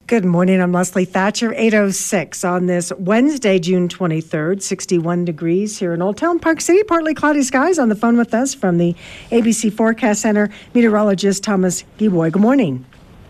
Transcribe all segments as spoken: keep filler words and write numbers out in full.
Good morning. I'm Leslie Thatcher. eight oh six on this Wednesday, June twenty-third, sixty-one degrees here in Old Town Park City. Partly cloudy skies. On the phone with us from the A B C Forecast Center, meteorologist Thomas Giboy. Good morning.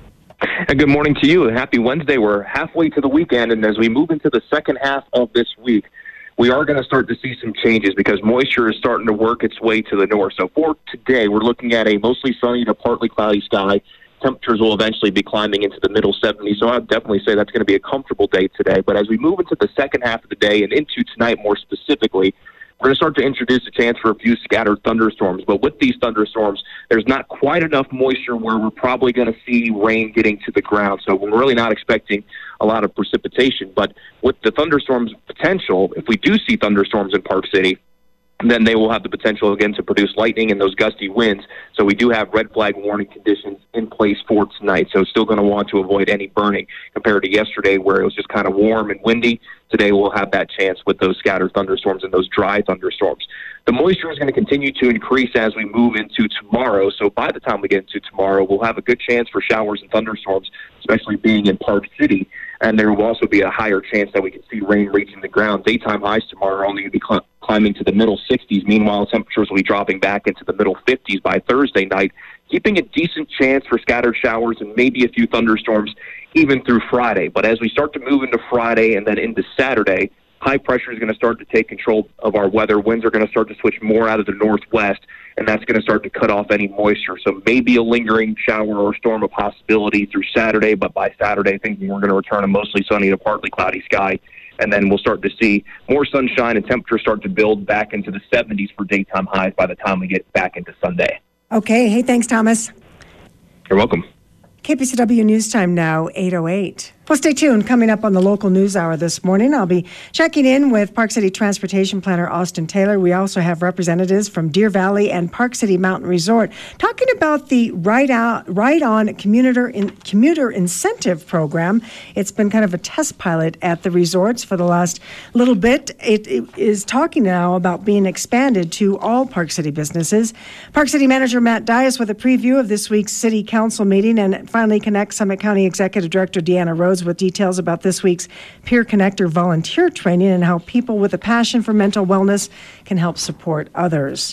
And good morning to you. Happy Wednesday. We're halfway to the weekend, and as we move into the second half of this week, we are going to start to see some changes because moisture is starting to work its way to the north. So for today, we're looking at a mostly sunny to partly cloudy sky. Temperatures will eventually be climbing into the middle seventies, so I'd definitely say that's going to be a comfortable day today. But as we move into the second half of the day and into tonight more specifically, we're going to start to introduce a chance for a few scattered thunderstorms. But with these thunderstorms, there's not quite enough moisture where we're probably going to see rain getting to the ground. So we're really not expecting a lot of precipitation. But with the thunderstorms potential, if we do see thunderstorms in Park City, then they will have the potential again to produce lightning and those gusty winds. So we do have red flag warning conditions in place for tonight. So still going to want to avoid any burning compared to yesterday where it was just kind of warm and windy. Today we'll have that chance with those scattered thunderstorms and those dry thunderstorms. The moisture is going to continue to increase as we move into tomorrow. So by the time we get into tomorrow, we'll have a good chance for showers and thunderstorms, especially being in Park City. And there will also be a higher chance that we can see rain reaching the ground. Daytime highs tomorrow are only going to be cl- climbing to the middle sixties. Meanwhile, temperatures will be dropping back into the middle fifties by Thursday night, keeping a decent chance for scattered showers and maybe a few thunderstorms even through Friday. But as we start to move into Friday and then into Saturday, high pressure is going to start to take control of our weather. Winds are going to start to switch more out of the northwest, and that's going to start to cut off any moisture. So maybe a lingering shower or storm a possibility through Saturday, but by Saturday, I think we're going to return a mostly sunny to partly cloudy sky, and then we'll start to see more sunshine and temperatures start to build back into the seventies for daytime highs by the time we get back into Sunday. Okay. Hey, thanks, Thomas. You're welcome. K P C W News Time now, eight oh eight. Well, stay tuned. Coming up on the local news hour this morning, I'll be checking in with Park City Transportation Planner Austin Taylor. We also have representatives from Deer Valley and Park City Mountain Resort talking about the Ride Out, Ride On commuter in, commuter incentive program. It's been kind of a test pilot at the resorts for the last little bit. It, it is talking now about being expanded to all Park City businesses. Park City Manager Matt Dias with a preview of this week's City Council meeting, and finally connect Summit County Executive Director Deanna Rhodes with details about this week's Peer Connector volunteer training and how people with a passion for mental wellness can help support others.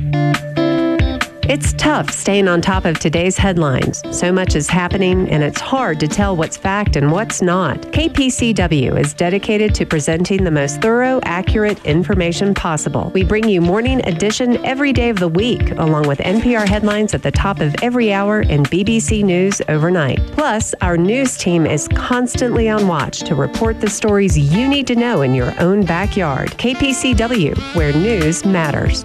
It's tough staying on top of today's headlines. So much is happening, and it's hard to tell what's fact and what's not. K P C W is dedicated to presenting the most thorough, accurate information possible. We bring you Morning Edition every day of the week, along with N P R headlines at the top of every hour and B B C News overnight. Plus, our news team is constantly on watch to report the stories you need to know in your own backyard. K P C W, where news matters.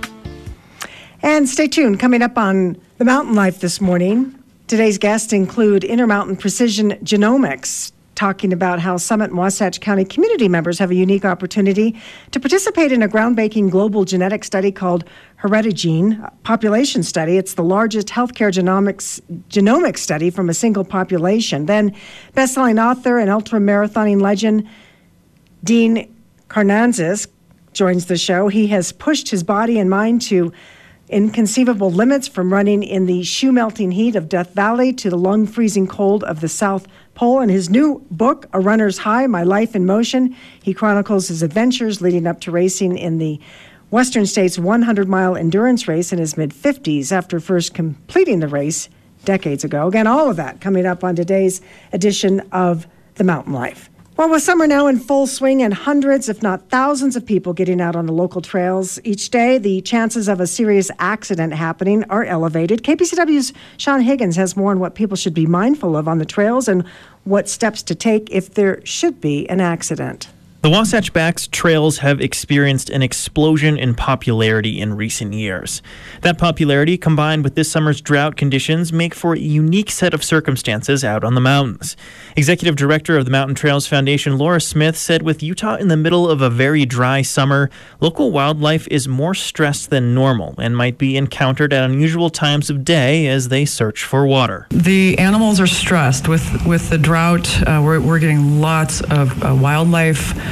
And stay tuned. Coming up on The Mountain Life this morning, today's guests include Intermountain Precision Genomics, talking about how Summit and Wasatch County community members have a unique opportunity to participate in a groundbreaking global genetic study called Heredigene Population Study. It's the largest healthcare genomics genomic study from a single population. Then, best-selling author and ultra-marathoning legend Dean Karnazes joins the show. He has pushed his body and mind to inconceivable limits, from running in the shoe-melting heat of Death Valley to the lung-freezing cold of the South Pole. In his new book, A Runner's High, My Life in Motion, he chronicles his adventures leading up to racing in the Western States one hundred mile endurance race in his mid-fifties after first completing the race decades ago. Again, all of that coming up on today's edition of The Mountain Life. Well, with summer now in full swing and hundreds, if not thousands of people getting out on the local trails each day, the chances of a serious accident happening are elevated. K P C W's Sean Higgins has more on what people should be mindful of on the trails and what steps to take if there should be an accident. The Wasatch Backs trails have experienced an explosion in popularity in recent years. That popularity, combined with this summer's drought conditions, make for a unique set of circumstances out on the mountains. Executive Director of the Mountain Trails Foundation, Laura Smith, said with Utah in the middle of a very dry summer, local wildlife is more stressed than normal and might be encountered at unusual times of day as they search for water. The animals are stressed with, with the drought. Uh, we're, we're getting lots of uh, wildlife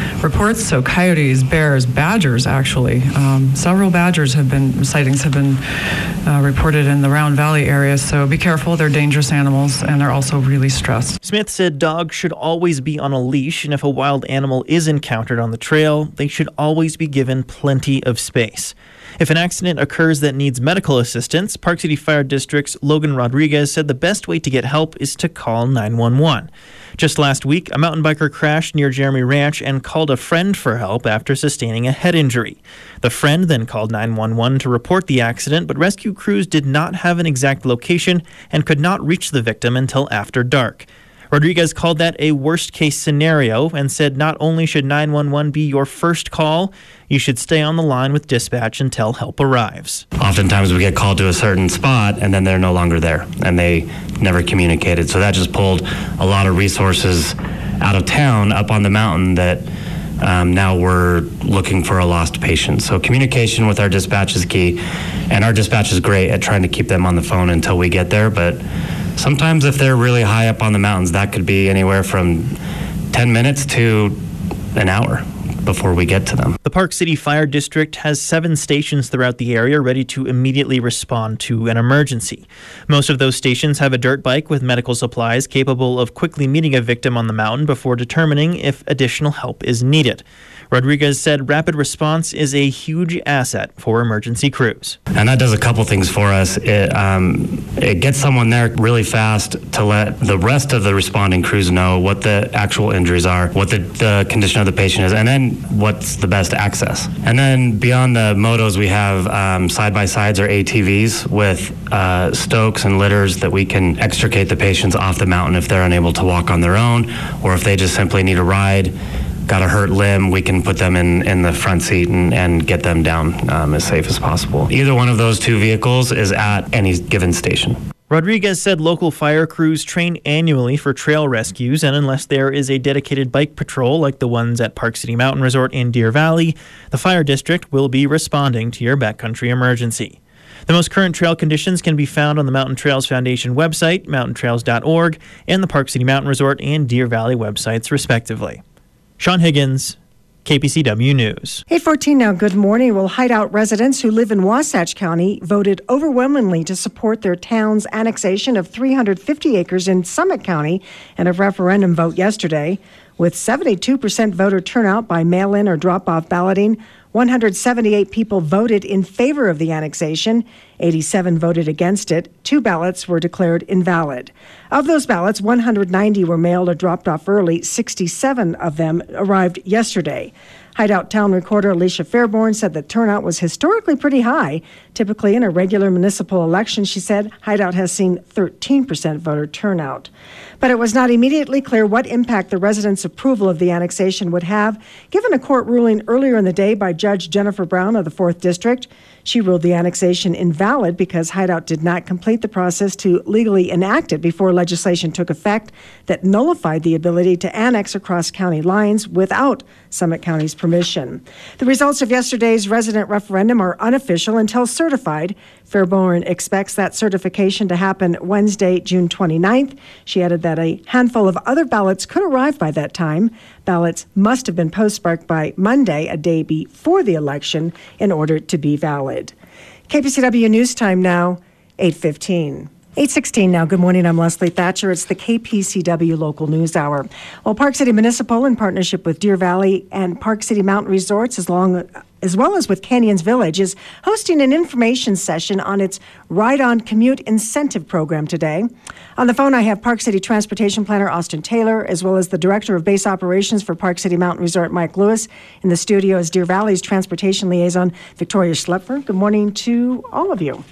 reports. So coyotes, bears, badgers, actually. Um, several badgers have been, sightings have been uh, reported in the Round Valley area. So be careful. They're dangerous animals, and they're also really stressed. Smith said dogs should always be on a leash, and if a wild animal is encountered on the trail, they should always be given plenty of space. If an accident occurs that needs medical assistance, Park City Fire District's Logan Rodriguez said the best way to get help is to call nine one one. Just last week, a mountain biker crashed near Jeremy Ranch and called a friend for help after sustaining a head injury. The friend then called nine one one to report the accident, but rescue crews did not have an exact location and could not reach the victim until after dark. Rodriguez called that a worst-case scenario and said not only should nine one one be your first call, you should stay on the line with dispatch until help arrives. Oftentimes we get called to a certain spot and then they're no longer there and they never communicated. So that just pulled a lot of resources out of town up on the mountain that um, now we're looking for a lost patient. So communication with our dispatch is key, and our dispatch is great at trying to keep them on the phone until we get there, but sometimes if they're really high up on the mountains, that could be anywhere from ten minutes to an hour before we get to them. The Park City Fire District has seven stations throughout the area ready to immediately respond to an emergency. Most of those stations have a dirt bike with medical supplies capable of quickly meeting a victim on the mountain before determining if additional help is needed. Rodriguez said rapid response is a huge asset for emergency crews. And that does a couple things for us. It, um, it gets someone there really fast to let the rest of the responding crews know what the actual injuries are, what the, the condition of the patient is, and then what's the best access. And then beyond the motos, we have um, side-by-sides or A T Vs with uh, stokes and litters that we can extricate the patients off the mountain if they're unable to walk on their own, or if they just simply need a ride. Got a hurt limb, we can put them in, in the front seat and, and get them down um, as safe as possible. Either one of those two vehicles is at any given station. Rodriguez said local fire crews train annually for trail rescues, and unless there is a dedicated bike patrol like the ones at Park City Mountain Resort in Deer Valley, the fire district will be responding to your backcountry emergency. The most current trail conditions can be found on the Mountain Trails Foundation website, mountain trails dot org, and the Park City Mountain Resort and Deer Valley websites, respectively. Sean Higgins, K P C W News. eight fourteen now, good morning. Well, Hideout residents who live in Wasatch County voted overwhelmingly to support their town's annexation of three hundred fifty acres in Summit County in a referendum vote yesterday. With seventy-two percent voter turnout by mail-in or drop-off balloting, one hundred seventy-eight people voted in favor of the annexation, eighty-seven voted against it, two ballots were declared invalid. Of those ballots, one hundred ninety were mailed or dropped off early, sixty-seven of them arrived yesterday. Hideout Town Recorder Alicia Fairborn said the turnout was historically pretty high. Typically, in a regular municipal election, she said, Hideout has seen thirteen percent voter turnout. But it was not immediately clear what impact the residents' approval of the annexation would have, given a court ruling earlier in the day by Judge Jennifer Brown of the fourth District. She ruled the annexation invalid because Hideout did not complete the process to legally enact it before legislation took effect that nullified the ability to annex across county lines without Summit County's permission. The results of yesterday's resident referendum are unofficial until certified. Fairborn expects that certification to happen Wednesday, June twenty-ninth. She added that a handful of other ballots could arrive by that time. Ballots must have been postmarked by Monday, a day before the election, in order to be valid. K P C W News Time now, eight fifteen. eight sixteen now. Good morning. I'm Leslie Thatcher. It's the K P C W Local News Hour. Well, Park City Municipal, in partnership with Deer Valley and Park City Mountain Resorts, as long as well as with Canyons Village, is hosting an information session on its Ride On Commute Incentive Program today. On the phone, I have Park City Transportation Planner Austin Taylor, as well as the Director of Base Operations for Park City Mountain Resort, Mike Lewis. In the studio is Deer Valley's Transportation Liaison, Victoria Schlepfer. Good morning to all of you.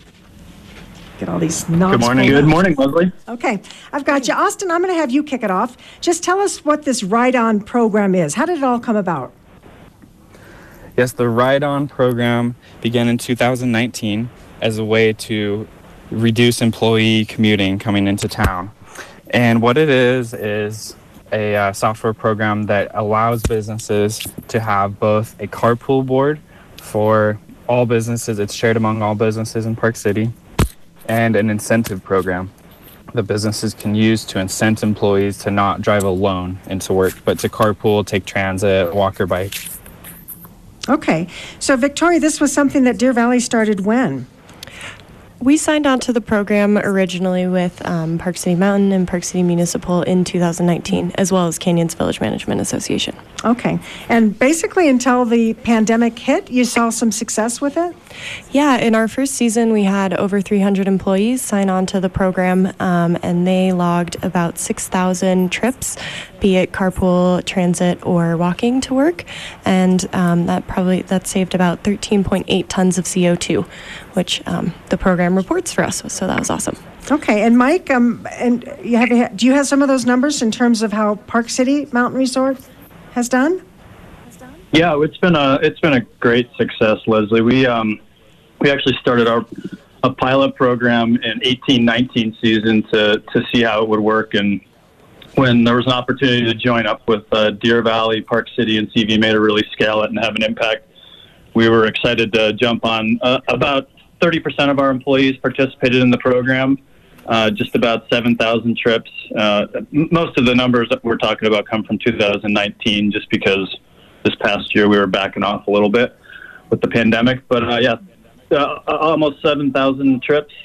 Get all these nods. Good morning. Good morning, Leslie. Okay, I've got you. Austin, I'm going to have you kick it off. Just tell us what this Ride On program is. How did it all come about? Yes, the Ride On program began in two thousand nineteen as a way to reduce employee commuting coming into town. And what it is is a uh, software program that allows businesses to have both a carpool board for all businesses. It's shared among all businesses in Park City, and an incentive program. the businesses can use to incent employees to not drive alone into work, but to carpool, take transit, walk or bike. Okay. So, Victoria, this was something that Deer Valley started when? We signed on to the program originally with um, Park City Mountain and Park City Municipal in two thousand nineteen, as well as Canyons Village Management Association. Okay. And basically until the pandemic hit, you saw some success with it? Yeah, in our first season, we had over three hundred employees sign on to the program, um, and they logged about six thousand trips, be it carpool, transit, or walking to work. And um, that probably that saved about thirteen point eight tons of C O two, which um, the program reports for us. So that was awesome. Okay, and Mike, um, and you have, do you have some of those numbers in terms of how Park City Mountain Resort has done? Yeah, it's been a it's been a great success, Leslie. We um we actually started our a pilot program in eighteen nineteen season to to see how it would work, and when there was an opportunity to join up with uh, Deer Valley, Park City, and C V M A to really scale it and have an impact, we were excited to jump on. Uh, about thirty percent of our employees participated in the program. Uh, just about seven thousand trips. Uh, m- most of the numbers that we're talking about come from two thousand nineteen, just because this past year we were backing off a little bit with the pandemic. But uh, yeah, uh, almost seven thousand trips.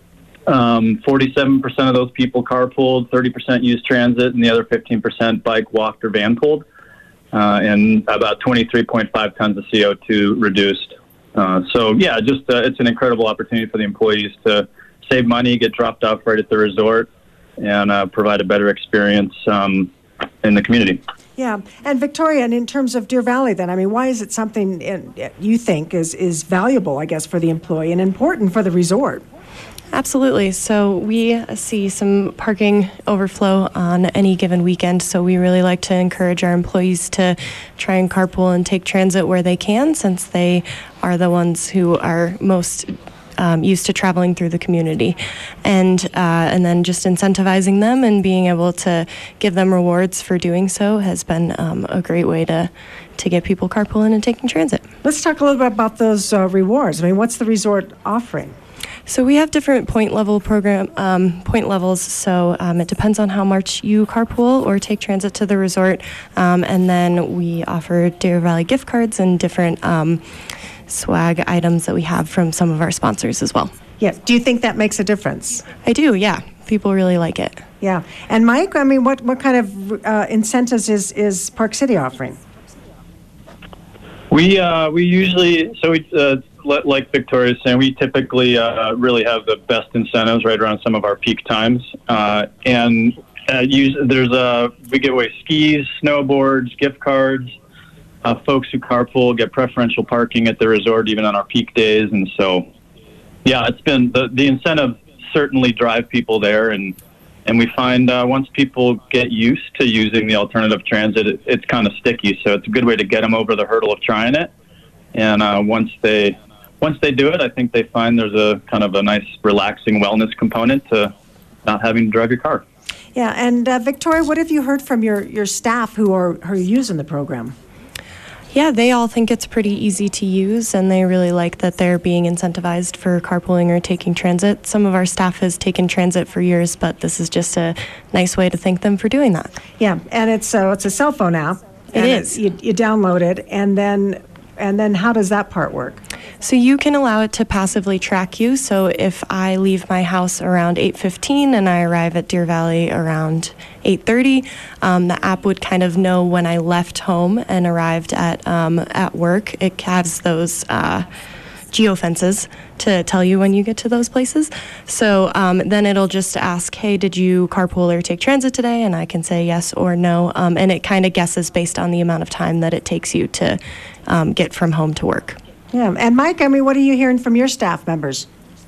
Um, forty-seven percent of those people carpooled, thirty percent used transit, and the other fifteen percent bike, walked, or van pulled. Uh, and about twenty-three point five tons of C O two reduced. Uh, so yeah, just uh, it's an incredible opportunity for the employees to save money, get dropped off right at the resort, and uh, provide a better experience um, in the community. Yeah, and Victoria, and in terms of Deer Valley then, I mean, why is it something in, you think is, is valuable, I guess, for the employee and important for the resort? Absolutely. So we see some parking overflow on any given weekend, so we really like to encourage our employees to try and carpool and take transit where they can, since they are the ones who are most Um, used to traveling through the community, and uh, and then just incentivizing them and being able to give them rewards for doing so has been um, a great way to to get people carpooling and taking transit. Let's talk a little bit about those uh, rewards. I mean, what's the resort offering? So we have different point level program um, point levels. So um, it depends on how much you carpool or take transit to the resort, um, and then we offer Deer Valley gift cards and different Um, swag items that we have from some of our sponsors as well. Yeah. Do you think that makes a difference? I do, yeah. People really like it. Yeah. And Mike, I mean, what, what kind of uh, incentives is, is Park City offering? We uh, we usually, so we, uh, like Victoria is saying, we typically uh, really have the best incentives right around some of our peak times. Uh, and uh, use, there's a, we give away skis, snowboards, gift cards. Uh, folks who carpool get preferential parking at the resort even on our peak days. And so, yeah, it's been the, the incentive certainly drive people there. And, and we find uh, once people get used to using the alternative transit, it, it's kind of sticky. So it's a good way to get them over the hurdle of trying it. And uh, once they once they do it, I think they find there's a kind of a nice relaxing wellness component to not having to drive your car. Yeah. And uh, Victoria, what have you heard from your, your staff who are, who are using the program? Yeah, they all think it's pretty easy to use, and they really like that they're being incentivized for carpooling or taking transit. Some of our staff has taken transit for years, but this is just a nice way to thank them for doing that. Yeah, and it's uh, it's a cell phone app. It is. It, you, you download it, and then and then how does that part work? So you can allow it to passively track you. So if I leave my house around eight fifteen and I arrive at Deer Valley around eight thirty, um, the app would kind of know when I left home and arrived at um, at work. It has those uh, geofences to tell you when you get to those places. So um, then it'll just ask, hey, did you carpool or take transit today? And I can say yes or no. Um, and it kind of guesses based on the amount of time that it takes you to um, get from home to work. Yeah, and Mike, I mean, what are you hearing from your staff members?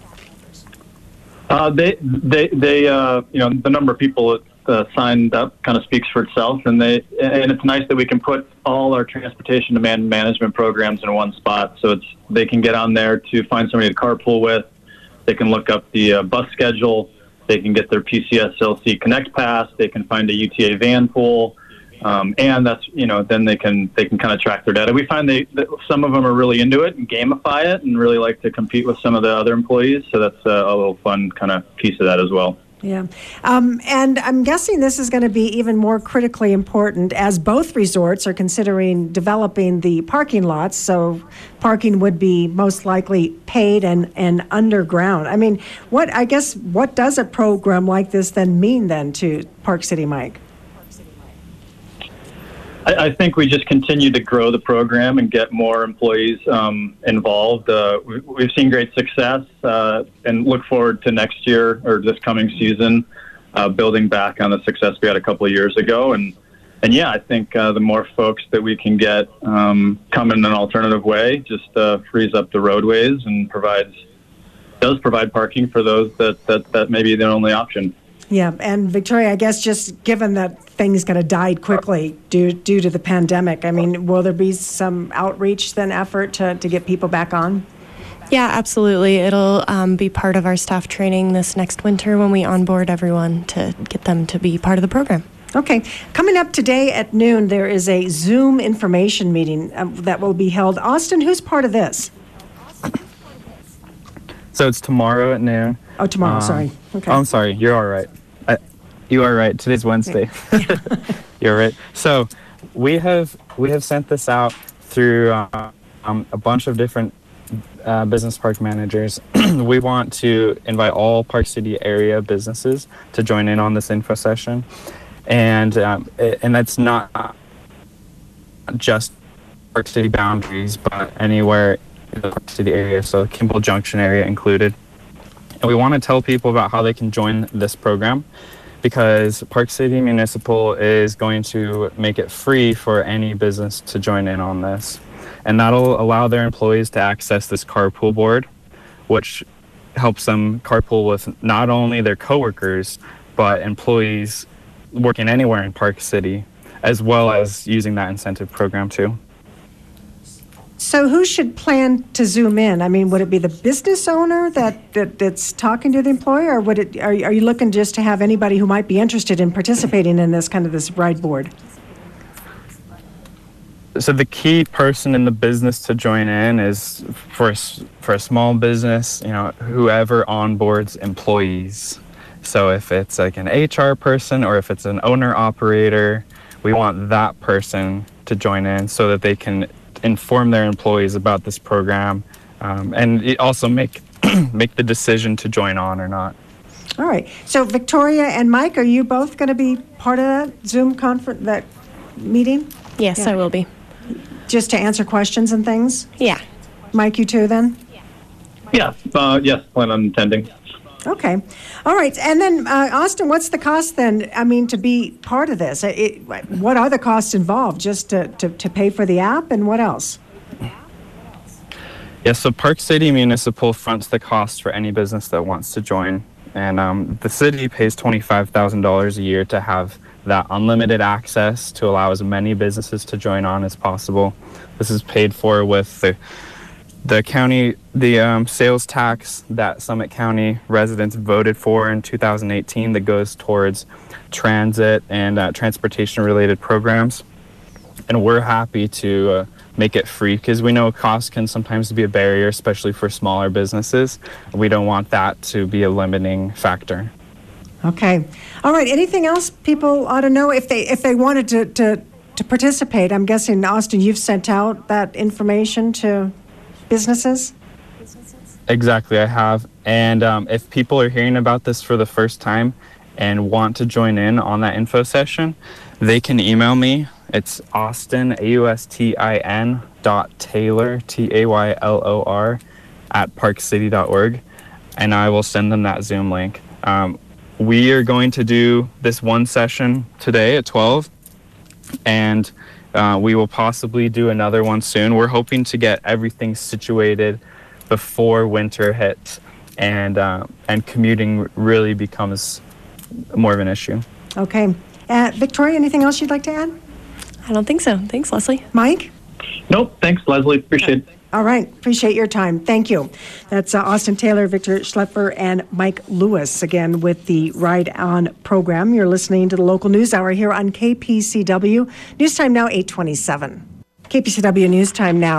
Uh, they, they, they, uh, you know, the number of people that uh, signed up kind of speaks for itself, and they, and it's nice that we can put all our transportation demand management programs in one spot. So it's they can get on there to find somebody to carpool with. They can look up the uh, bus schedule. They can get their P C S L C Connect Pass. They can find a U T A van pool. Um, and that's, you know, then they can they can kind of track their data. We find they that some of them are really into it and gamify it and really like to compete with some of the other employees. So that's uh, a little fun kind of piece of that as well. Yeah. Um, and I'm guessing this is going to be even more critically important as both resorts are considering developing the parking lots. So parking would be most likely paid and, and underground. I mean, what I guess what does a program like this then mean then to Park City, Mike? I, I think we just continue to grow the program and get more employees um, involved. Uh, we, we've seen great success uh, and look forward to next year or this coming season uh, building back on the success we had a couple of years ago. And and yeah, I think uh, the more folks that we can get um, come in an alternative way just uh, frees up the roadways and provides does provide parking for those that, that, that may be their only option. Yeah, and Victoria, I guess just given that things kind of died quickly due due to the pandemic, I mean, will there be some outreach then effort to, to get people back on? Yeah, absolutely. It'll um, be part of our staff training this next winter when we onboard everyone to get them to be part of the program. Okay. Coming up today at noon, there is a Zoom information meeting uh, that will be held. Austin, who's part of this? So it's tomorrow at noon. Oh, tomorrow, Um, sorry. Okay. Oh, I'm sorry. You're all right. I, you are right. Today's Wednesday. You're right. So we have we have sent this out through uh, um, a bunch of different uh, business park managers. We want to invite all Park City area businesses to join in on this info session, and um, it, and that's not just Park City boundaries, but anywhere in the Park City area. So Kimball Junction area included. And we want to tell people about how they can join this program because Park City Municipal is going to make it free for any business to join in on this. And that'll allow their employees to access this carpool board, which helps them carpool with not only their coworkers, but employees working anywhere in Park City, as well as using that incentive program too. So who should plan to Zoom in? I mean, would it be the business owner that, that that's talking to the employee, or would it? Are, are you looking just to have anybody who might be interested in participating in this kind of this ride board? So the key person in the business to join in is for a, for a small business, you know, whoever onboards employees. So if it's like an H R person or if it's an owner operator, we want that person to join in so that they can inform their employees about this program, um, and it also make make the decision to join on or not. All right. So Victoria and Mike, are you both going to be part of that Zoom conference, that meeting? Yes, Yeah. I will be. Just to answer questions and things? Yeah. Mike, you too then? Yeah, uh, yes, plan on attending. Okay. All right. And then, uh, Austin, what's the cost then, I mean, to be part of this? It, what are the costs involved? Just to, to, to pay for the app, and what else? Yeah, so Park City Municipal fronts the cost for any business that wants to join. And um, the city pays twenty-five thousand dollars a year to have that unlimited access to allow as many businesses to join on as possible. This is paid for with the The county, the um, sales tax that Summit County residents voted for in two thousand eighteen that goes towards transit and uh, transportation-related programs. And we're happy to uh, make it free because we know cost can sometimes be a barrier, especially for smaller businesses. We don't want that to be a limiting factor. Okay. All right. Anything else people ought to know if they if they wanted to, to, to participate? I'm guessing, Austin, you've sent out that information to businesses? Exactly, I have. And um, if people are hearing about this for the first time and want to join in on that info session, they can email me. It's Austin, A U S T I N dot Taylor, T A Y L O R, at park city dot org, and I will send them that Zoom link. Um, we are going to do this one session today at twelve, and Uh, we will possibly do another one soon. We're hoping to get everything situated before winter hits and uh, and commuting really becomes more of an issue. Okay. Uh, Victoria, anything else you'd like to add? I don't think so. Thanks, Leslie. Mike? Nope, thanks, Leslie. Appreciate it. All right. Appreciate your time. Thank you. That's uh, Austin Taylor, Victor Schlepper, and Mike Lewis, again, with the Ride On program. You're listening to the Local News Hour here on K P C W. News time now, eight twenty-seven. K P C W News time now,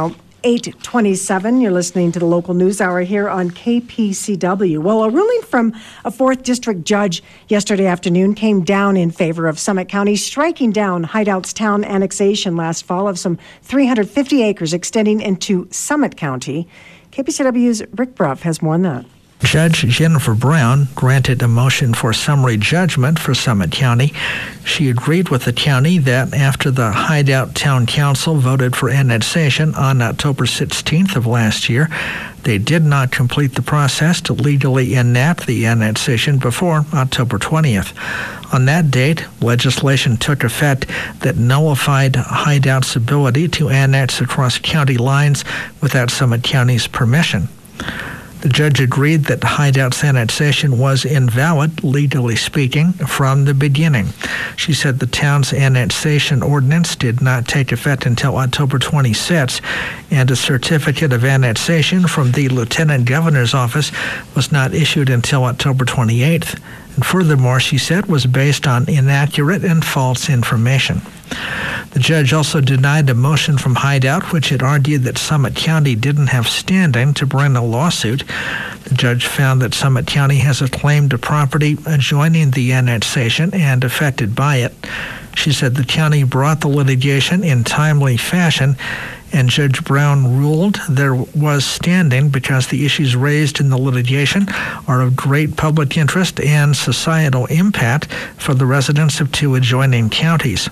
eight twenty-seven. You're listening to the local news hour here on K P C W. Well, a ruling from a fourth District judge yesterday afternoon came down in favor of Summit County, striking down Hideout's town annexation last fall of some three hundred fifty acres extending into Summit County. K P C W's Rick Bruff has more on that. Judge Jennifer Brown granted a motion for summary judgment for Summit County. She agreed with the county that after the Hideout Town Council voted for annexation on October sixteenth of last year, they did not complete the process to legally enact the annexation before October twentieth. On that date, legislation took effect that nullified Hideout's ability to annex across county lines without Summit County's permission. The judge agreed that Hideout's annexation was invalid, legally speaking, from the beginning. She said the town's annexation ordinance did not take effect until October twenty-sixth, and a certificate of annexation from the Lieutenant Governor's office was not issued until October twenty-eighth. And furthermore, she said, was based on inaccurate and false information. The judge also denied a motion from Hideout, which had argued that Summit County didn't have standing to bring a lawsuit. The judge found that Summit County has a claim to property adjoining the annexation and affected by it. She said the county brought the litigation in timely fashion, and Judge Brown ruled there was standing because the issues raised in the litigation are of great public interest and societal impact for the residents of two adjoining counties.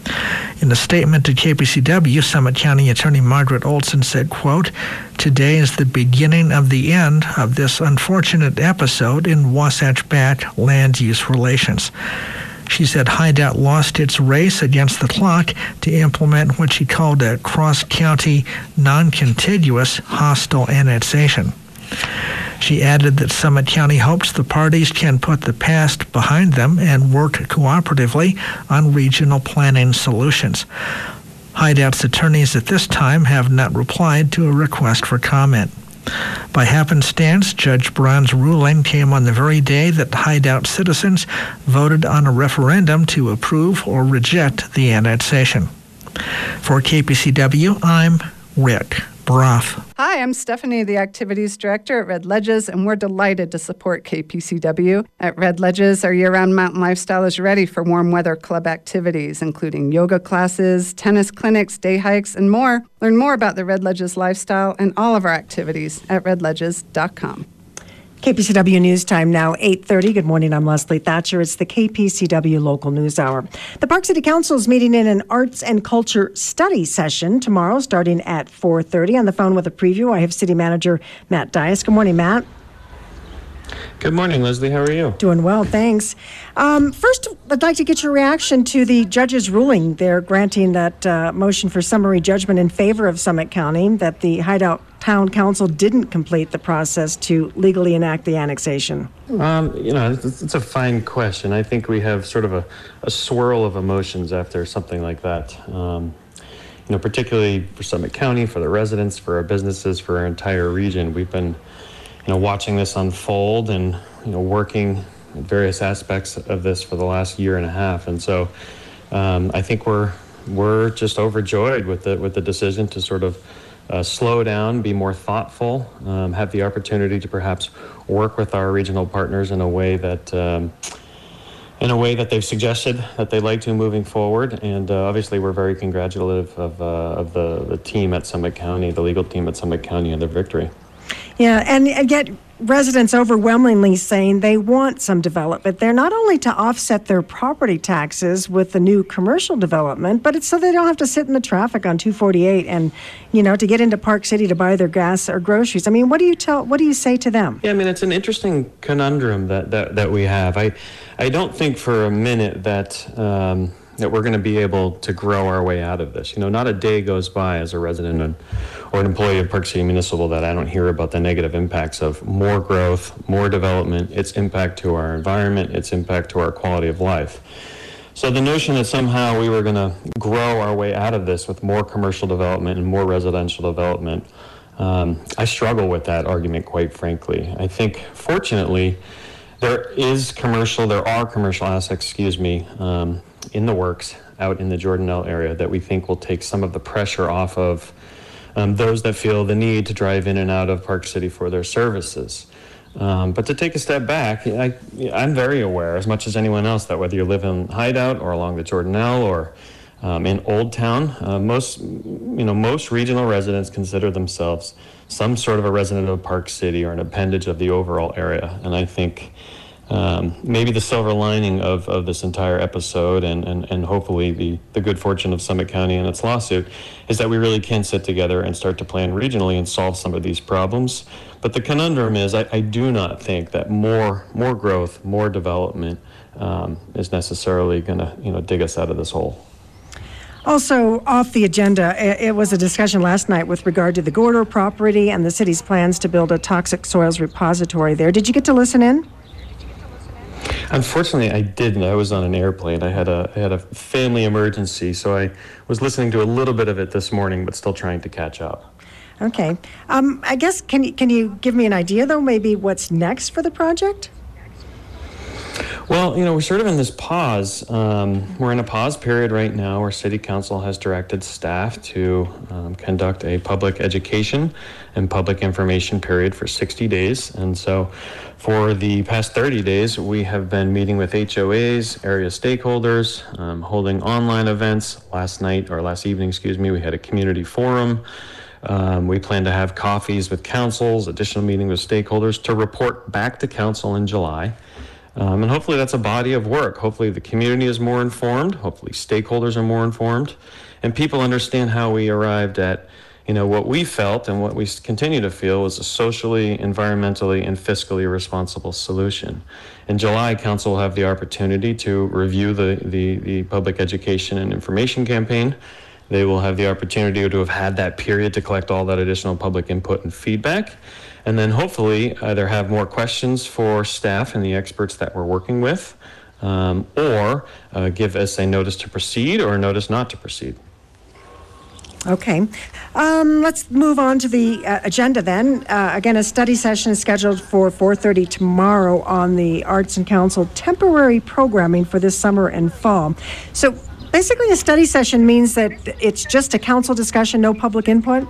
In a statement to K P C W, Summit County Attorney Margaret Olson said, quote, "Today is the beginning of the end of this unfortunate episode in Wasatch-Back land use relations." She said Hideout lost its race against the clock to implement what she called a cross-county, non-contiguous hostile annexation. She added that Summit County hopes the parties can put the past behind them and work cooperatively on regional planning solutions. Hideout's attorneys at this time have not replied to a request for comment. By happenstance, Judge Brown's ruling came on the very day that Hideout citizens voted on a referendum to approve or reject the annexation. For K P C W, I'm Rick Bruff. Hi, I'm Stephanie, the Activities Director at Red Ledges, and we're delighted to support K P C W. At Red Ledges, our year-round mountain lifestyle is ready for warm weather club activities, including yoga classes, tennis clinics, day hikes, and more. Learn more about the Red Ledges lifestyle and all of our activities at red ledges dot com. K P C W News Time now, eight thirty. Good morning, I'm Leslie Thatcher. It's the K P C W Local News Hour. The Park City Council is meeting in an arts and culture study session tomorrow starting at four thirty. On the phone with a preview, I have City Manager Matt Dias. Good morning, Matt. Good morning, Leslie. How are you? Doing well, thanks. Um, first, I'd like to get your reaction to the judge's ruling. They're granting that uh, motion for summary judgment in favor of Summit County, that the Hideout Town Council didn't complete the process to legally enact the annexation. Um, you know, it's, it's a fine question. I think we have sort of a, a swirl of emotions after something like that. Um, you know, particularly for Summit County, for the residents, for our businesses, for our entire region. We've been you know, watching this unfold and, you know, working in various aspects of this for the last year and a half. And so um, I think we're we're just overjoyed with the with the decision to sort of uh, slow down, be more thoughtful, um, have the opportunity to perhaps work with our regional partners in a way that um, in a way that they've suggested that they'd like to moving forward. And uh, obviously we're very congratulative of, uh, of the, the team at Summit County, the legal team at Summit County, and their victory. Yeah, and yet residents overwhelmingly saying they want some development. They're not only to offset their property taxes with the new commercial development, but it's so they don't have to sit in the traffic on two forty-eight and, you know, to get into Park City to buy their gas or groceries. I mean, what do you tell? What do you say to them? Yeah, I mean, it's an interesting conundrum that that, that we have. I, I don't think for a minute that. Um, that we're going to be able to grow our way out of this. You know, not a day goes by as a resident or an employee of Park City Municipal that I don't hear about the negative impacts of more growth, more development, its impact to our environment, its impact to our quality of life. So the notion that somehow we were going to grow our way out of this with more commercial development and more residential development, um, I struggle with that argument, quite frankly. I think, fortunately, there is commercial, there are commercial assets, excuse me, um, in the works out in the Jordanelle area that we think will take some of the pressure off of um, those that feel the need to drive in and out of Park City for their services. Um, but to take a step back, I, I'm very aware, as much as anyone else, that whether you live in Hideout or along the Jordanelle or um, in Old Town, uh, most you know most regional residents consider themselves some sort of a resident of Park City or an appendage of the overall area. And I think um, maybe the silver lining of, of this entire episode and, and, and hopefully the, the good fortune of Summit County and its lawsuit is that we really can sit together and start to plan regionally and solve some of these problems. But the conundrum is I, I do not think that more more growth, more development um, is necessarily going to you know dig us out of this hole. Also, off the agenda, it was a discussion last night with regard to the Gorder property and the city's plans to build a toxic soils repository there. Did you get to listen in? Unfortunately, I didn't. I was on an airplane. I had a I had a family emergency, so I was listening to a little bit of it this morning, but still trying to catch up. Okay. Um, I guess, can you, can you give me an idea, though, maybe what's next for the project? Well, you know, we're sort of in this pause. Um, we're in a pause period right now where City Council has directed staff to um, conduct a public education and public information period for sixty days. And so for the past thirty days, we have been meeting with H O As, area stakeholders, um, holding online events. Last night, or last evening, excuse me, we had a community forum. Um, we plan to have coffees with councils, additional meeting with stakeholders to report back to council in July. Um, and hopefully that's a body of work. Hopefully the community is more informed. Hopefully stakeholders are more informed. And people understand how we arrived at, you know, what we felt and what we continue to feel was a socially, environmentally, and fiscally responsible solution. In July, council will have the opportunity to review the, the, the public education and information campaign. They will have the opportunity to have had that period to collect all that additional public input and feedback. And then hopefully either have more questions for staff and the experts that we're working with, um, or uh, give us a notice to proceed or a notice not to proceed. Okay. Um, let's move on to the uh, agenda then. Uh, again, a study session is scheduled for four thirty tomorrow on the Arts and Council temporary programming for this summer and fall. So basically a study session means that it's just a council discussion, no public input?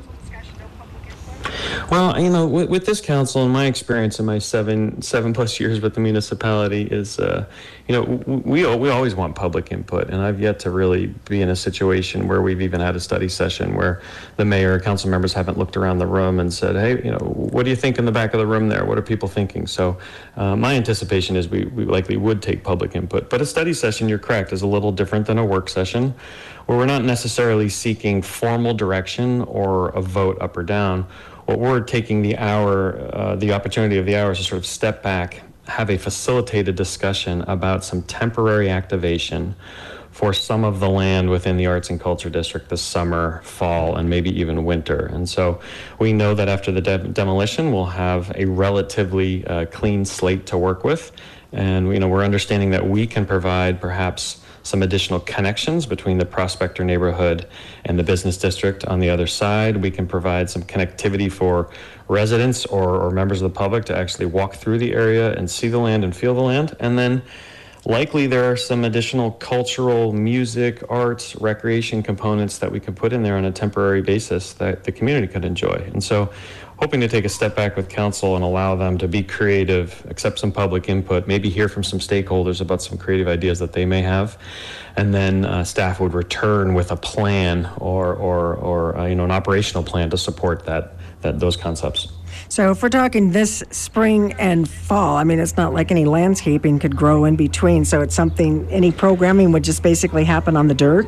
Well, you know, with, with this council, in my experience in my seven seven plus years with the municipality, is uh, you know we we always want public input, and I've yet to really be in a situation where we've even had a study session where the mayor or council members haven't looked around the room and said, hey, you know, what do you think in the back of the room there? What are people thinking? So uh, my anticipation is we, we likely would take public input, but a study session, you're correct, is a little different than a work session, where we're not necessarily seeking formal direction or a vote up or down. What we're taking the hour, uh, the opportunity of the hour is to sort of step back, have a facilitated discussion about some temporary activation for some of the land within the Arts and Culture District this summer, fall, and maybe even winter. And so we know that after the de- demolition, we'll have a relatively uh, clean slate to work with. And you know, we're understanding that we can provide perhaps some additional connections between the Prospector neighborhood and the business district on the other side. We can provide some connectivity for residents or, or members of the public to actually walk through the area and see the land and feel the land. And then likely there are some additional cultural, music, arts, recreation components that we can put in there on a temporary basis that the community could enjoy. And so hoping to take a step back with council and allow them to be creative, accept some public input, maybe hear from some stakeholders about some creative ideas that they may have, and then uh, staff would return with a plan or, or, or uh, you know, an operational plan to support that, that those concepts. So if we're talking this spring and fall, I mean, it's not like any landscaping could grow in between, so it's something, any programming would just basically happen on the dirt?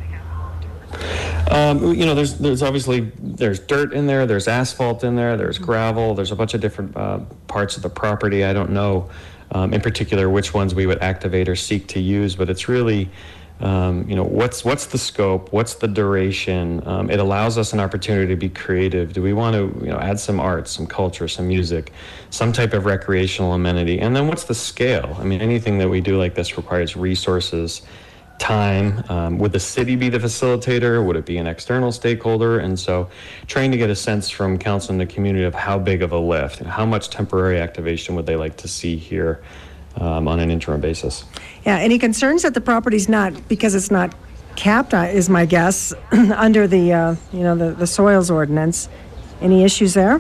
Um, you know, there's there's obviously there's dirt in there, there's asphalt in there, there's gravel, there's a bunch of different uh, parts of the property. I don't know um, in particular which ones we would activate or seek to use, but it's really, um, you know, what's what's the scope, what's the duration? Um, it allows us an opportunity to be creative. Do we want to, you know, add some art, some culture, some music, some type of recreational amenity? And then what's the scale? I mean, anything that we do like this requires resources, time. Um, would the city be the facilitator? Would it be an external stakeholder? And so trying to get a sense from council and the community of how big of a lift and how much temporary activation would they like to see here um, on an interim basis. Yeah, any concerns that the property's not, because it's not capped, uh, is my guess, under the, uh, you know, the, the soils ordinance. Any issues there?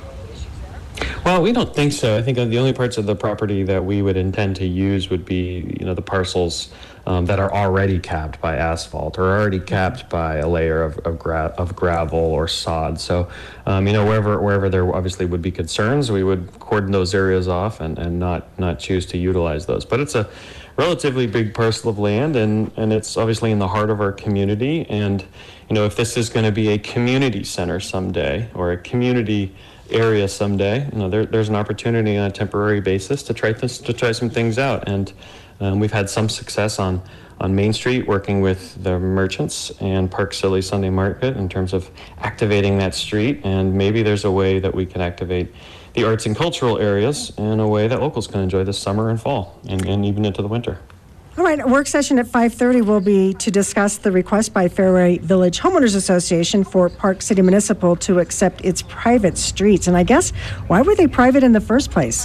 Well, we don't think so. I think the only parts of the property that we would intend to use would be, you know, the parcels um, that are already capped by asphalt or already capped by a layer of of, gra- of gravel or sod. So, um, you know, wherever wherever there obviously would be concerns, we would cordon those areas off and, and not not choose to utilize those. But it's a relatively big parcel of land, and and it's obviously in the heart of our community. And you know, if this is going to be a community center someday or a community area someday, you know, there, there's an opportunity on a temporary basis to try this, to try some things out. And um, we've had some success on on Main Street working with the merchants and Park Silly Sunday Market in terms of activating that street. And maybe there's a way that we can activate the arts and cultural areas in a way that locals can enjoy this summer and fall and, and even into the winter. All right, a work session at five thirty will be to discuss the request by Fairway Village Homeowners Association for Park City Municipal to accept its private streets. And I guess, why were they private in the first place?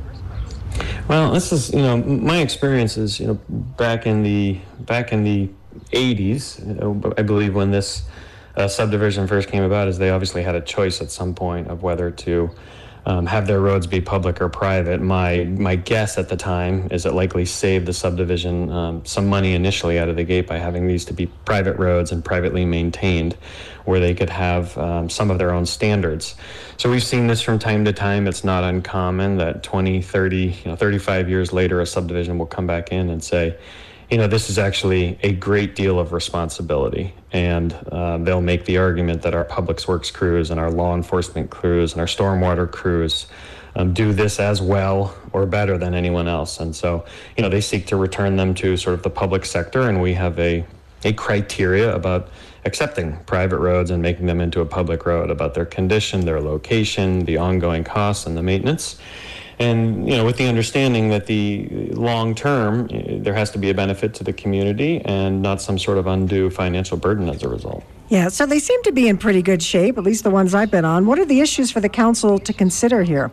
Well, this is, you know, my experience is, you know, back in the back in the eighties, you know, I believe when this uh, subdivision first came about, is they obviously had a choice at some point of whether to Um, have their roads be public or private. My my guess at the time is it likely saved the subdivision um, some money initially out of the gate by having these to be private roads and privately maintained, where they could have um, some of their own standards. So we've seen this from time to time. It's not uncommon that twenty, thirty, you know, thirty-five years later, a subdivision will come back in and say, you know, this is actually a great deal of responsibility. And uh, they'll make the argument that our public works crews and our law enforcement crews and our stormwater crews um, do this as well or better than anyone else. And so, you know, they seek to return them to sort of the public sector, and we have a, a criteria about accepting private roads and making them into a public road, about their condition, their location, the ongoing costs and the maintenance. And, you know, with the understanding that the long term, there has to be a benefit to the community and not some sort of undue financial burden as a result. Yeah, so they seem to be in pretty good shape, at least the ones I've been on. What are the issues for the council to consider here?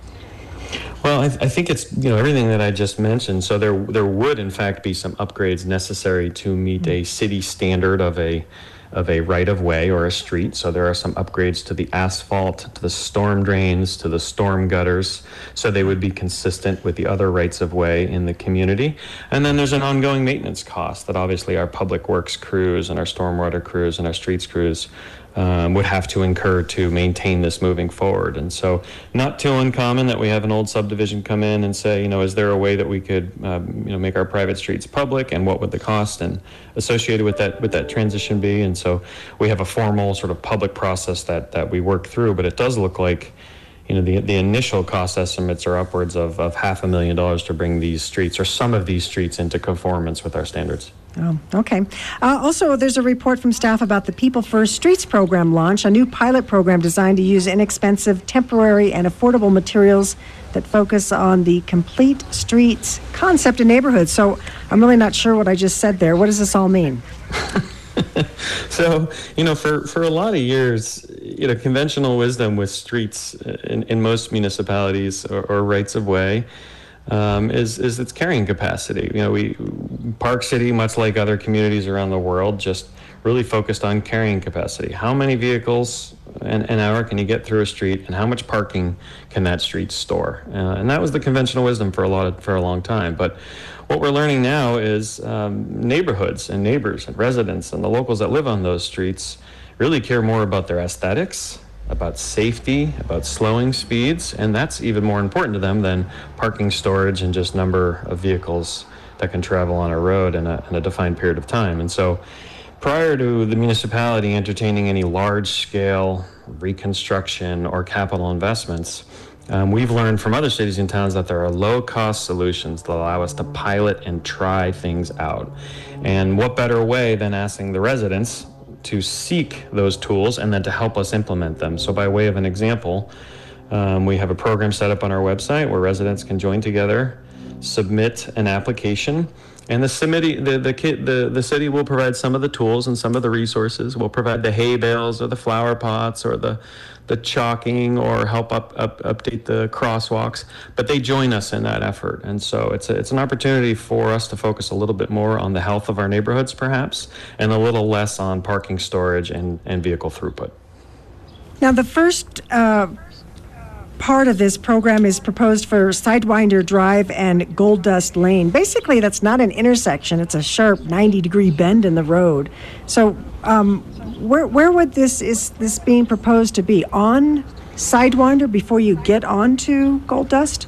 Well, I, I think it's, you know, everything that I just mentioned. So there there would, in fact, be some upgrades necessary to meet a city standard of a of a right-of-way or a street. So there are some upgrades to the asphalt, to the storm drains, to the storm gutters, so they would be consistent with the other rights-of-way in the community. And then there's an ongoing maintenance cost that obviously our public works crews and our stormwater crews and our streets crews Um, would have to incur to maintain this moving forward. And so not too uncommon that we have an old subdivision come in and say, you know, is there a way that we could, um, you know, make our private streets public, and what would the cost and associated with that with that transition be? And so we have a formal sort of public process that that we work through, but it does look like, you know, the the initial cost estimates are upwards of, of half a million dollars to bring these streets or some of these streets into conformance with our standards. Oh, okay. Uh, also, there's a report from staff about the People First Streets program launch, a new pilot program designed to use inexpensive, temporary, and affordable materials that focus on the complete streets concept in neighborhoods. So I'm really not sure what I just said there. What does this all mean? So, you know, for, for a lot of years, you know, conventional wisdom with streets in, in most municipalities or, or rights of way Um, is is its carrying capacity. You know, we Park City, much like other communities around the world, just really focused on carrying capacity. How many vehicles an, an hour can you get through a street, and how much parking can that street store? Uh, and that was the conventional wisdom for a lot of, for a long time. But what we're learning now is um, neighborhoods and neighbors and residents and the locals that live on those streets really care more about their aesthetics, about safety, about slowing speeds, and that's even more important to them than parking, storage, and just number of vehicles that can travel on a road in a, in a defined period of time. And so prior to the municipality entertaining any large-scale reconstruction or capital investments, um, we've learned from other cities and towns that there are low-cost solutions that allow us to pilot and try things out. And what better way than asking the residents to seek those tools and then to help us implement them. So by way of an example, um, we have a program set up on our website where residents can join together, submit an application. And the city, the, the, the, the city will provide some of the tools and some of the resources. We'll provide the hay bales or the flower pots or the, the chalking or help up, up, update the crosswalks. But they join us in that effort. And so it's, a, it's an opportunity for us to focus a little bit more on the health of our neighborhoods, perhaps, and a little less on parking storage and, and vehicle throughput. Now, the first uh, part of this program is proposed for Sidewinder Drive and Gold Dust Lane. Basically, that's not an intersection. It's a sharp ninety degree bend in the road. So um, where where would this, is this being proposed to be? On Sidewinder before you get onto Gold Dust?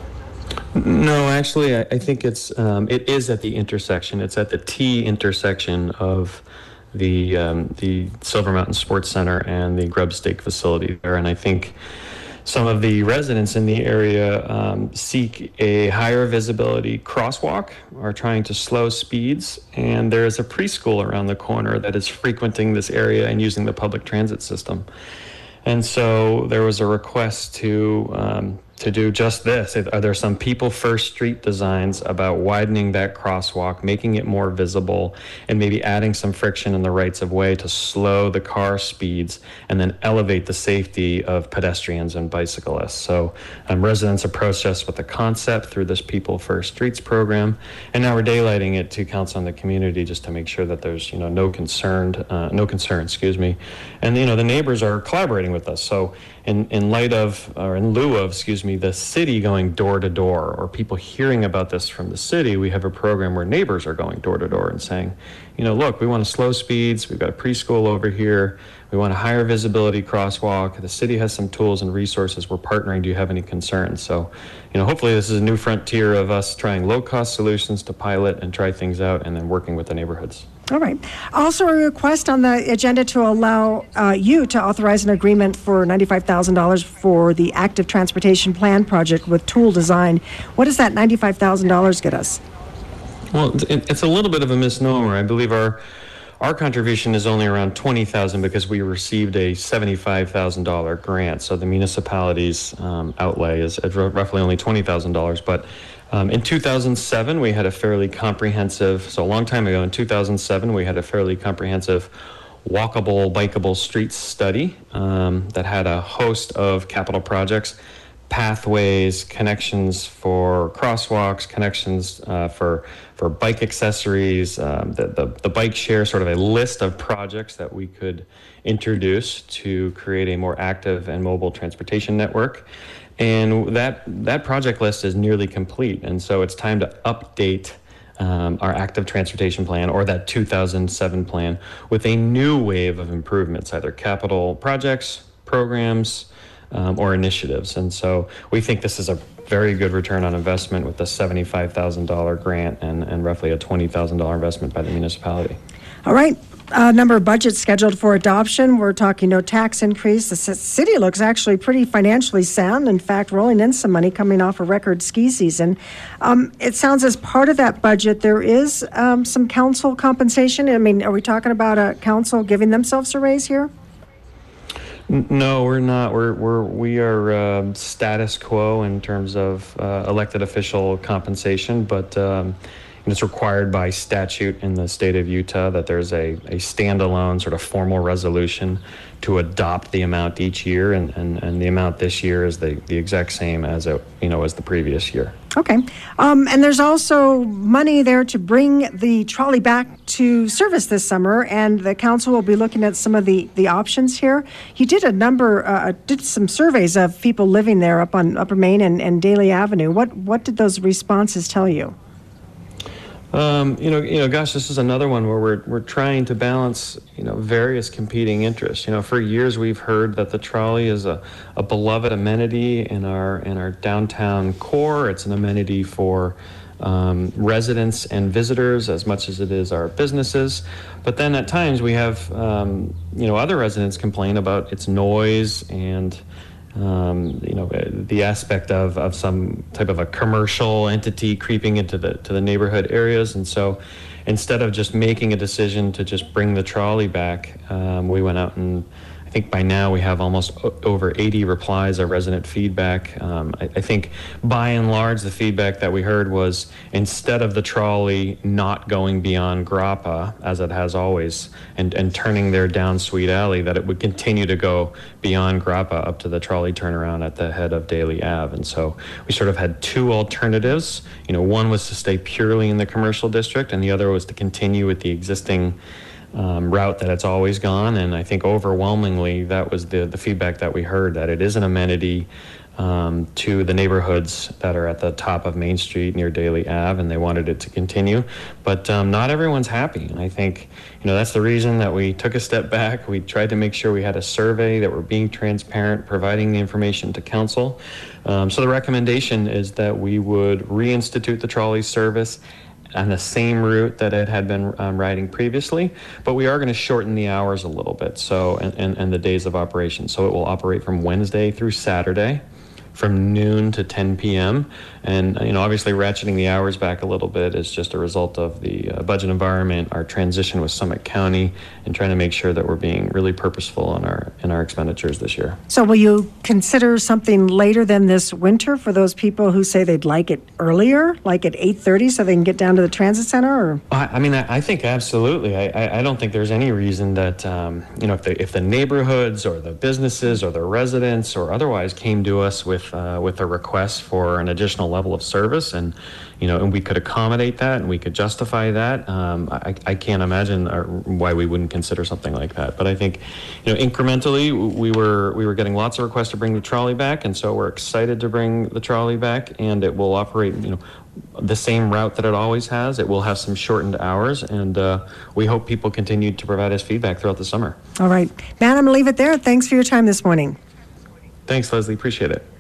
No, actually, I, I think it's um, it is at the intersection. It's at the T intersection of the um, the Silver Mountain Sports Center and the Grub Steak facility there. And I think some of the residents in the area um, seek a higher visibility crosswalk, are trying to slow speeds, and there is a preschool around the corner that is frequenting this area and using the public transit system. And so there was a request to um, to do just this. Are there some people first street designs about widening that crosswalk, making it more visible, and maybe adding some friction in the rights of way to slow the car speeds and then elevate the safety of pedestrians and bicyclists? So um, residents approached us with the concept through this People First Streets program, and now we're daylighting it to council and the community just to make sure that there's, you know, no concerned, uh, no concern, excuse me. And, you know, the neighbors are collaborating with us. So in, in light of, or in lieu of, excuse me, the city going door to door, or people hearing about this from the city, we have a program where neighbors are going door to door and saying, you know, look, we want to slow speeds. We've got a preschool over here. We want a higher visibility crosswalk. The city has some tools and resources. We're partnering. Do you have any concerns? So, you know, hopefully this is a new frontier of us trying low-cost solutions to pilot and try things out, and then working with the neighborhoods. All right. Also, a request on the agenda to allow uh, you to authorize an agreement for ninety-five thousand dollars for the Active Transportation Plan project with Tool Design. What does that ninety-five thousand dollars get us? Well, it's a little bit of a misnomer. I believe our our contribution is only around twenty thousand dollars because we received a seventy-five thousand dollars grant. So the municipality's um, outlay is roughly only twenty thousand dollars. But um, in two thousand seven, we had a fairly comprehensive, so a long time ago, in two thousand seven, we had a fairly comprehensive walkable, bikeable streets study um, that had a host of capital projects, pathways, connections for crosswalks, connections uh, for for bike accessories, um, the, the, the bike share, sort of a list of projects that we could introduce to create a more active and mobile transportation network. And that that project list is nearly complete. And so it's time to update um, our active transportation plan, or that two thousand seven plan, with a new wave of improvements, either capital projects, programs, Um, or initiatives. And so we think this is a very good return on investment with a seventy-five thousand dollars grant and, and roughly a twenty thousand dollars investment by the municipality. All right. A number of budgets scheduled for adoption. We're talking no tax increase. The c- city looks actually pretty financially sound. In fact, rolling in some money coming off a record ski season. Um, it sounds as part of that budget, there is um, some council compensation. I mean, are we talking about a council giving themselves a raise here? No, we're not. We're we're we are uh, status quo in terms of uh, elected official compensation, but um, it's required by statute in the state of Utah that there's a, a standalone sort of formal resolution to adopt the amount each year, and, and, and the amount this year is the, the exact same as it, you know as the previous year. Okay, um, and there's also money there to bring the trolley back to service this summer, and the council will be looking at some of the, the options here. You did a number, uh, did some surveys of people living there up on Upper Main and, and Daly Avenue. What what did those responses tell you? Um, you know, you know, gosh, this is another one where we're we're trying to balance, you know, various competing interests. You know, for years we've heard that the trolley is a, a beloved amenity in our in our downtown core. It's an amenity for um, residents and visitors as much as it is our businesses. But then at times we have, um, you know, other residents complain about its noise and Um, you know, the aspect of, of some type of a commercial entity creeping into the to the neighborhood areas. And so instead of just making a decision to just bring the trolley back, um, we went out and, I think by now we have almost o- over eighty replies of resident feedback. Um, I, I think by and large the feedback that we heard was instead of the trolley not going beyond Grappa, as it has always, and, and turning there down Sweet Alley, that it would continue to go beyond Grappa up to the trolley turnaround at the head of Daly Ave. And so we sort of had two alternatives. You know, one was to stay purely in the commercial district, and the other was to continue with the existing Um, route that it's always gone. And I think overwhelmingly that was the, the feedback that we heard, that it is an amenity um, to the neighborhoods that are at the top of Main Street near Daly Ave, and they wanted it to continue. But um, not everyone's happy. And I think, you know, that's the reason that we took a step back. We tried to make sure we had a survey, that we're being transparent, providing the information to council. Um, so the recommendation is that we would reinstitute the trolley service on the same route that it had been um, riding previously, but we are going to shorten the hours a little bit, so and, and, and the days of operation. So it will operate from Wednesday through Saturday, from noon to ten p.m. And, you know, obviously ratcheting the hours back a little bit is just a result of the uh, budget environment, our transition with Summit County, and trying to make sure that we're being really purposeful in our in our expenditures this year. So will you consider something later than this winter for those people who say they'd like it earlier, like at eight thirty, so they can get down to the transit center? Or? I, I mean, I, I think absolutely. I, I, I don't think there's any reason that, um, you know, if the, if the neighborhoods or the businesses or the residents or otherwise came to us with uh, with a request for an additional level of service, and you know, and we could accommodate that and we could justify that. Um, I, I can't imagine why we wouldn't consider something like that. But I think, you know, incrementally, we were we were getting lots of requests to bring the trolley back, and so we're excited to bring the trolley back, and it will operate, you know, the same route that it always has. It will have some shortened hours, and uh, we hope people continue to provide us feedback throughout the summer. All right, Matt, I'm gonna leave it there. Thanks for your time this morning. Thanks, Leslie. Appreciate it.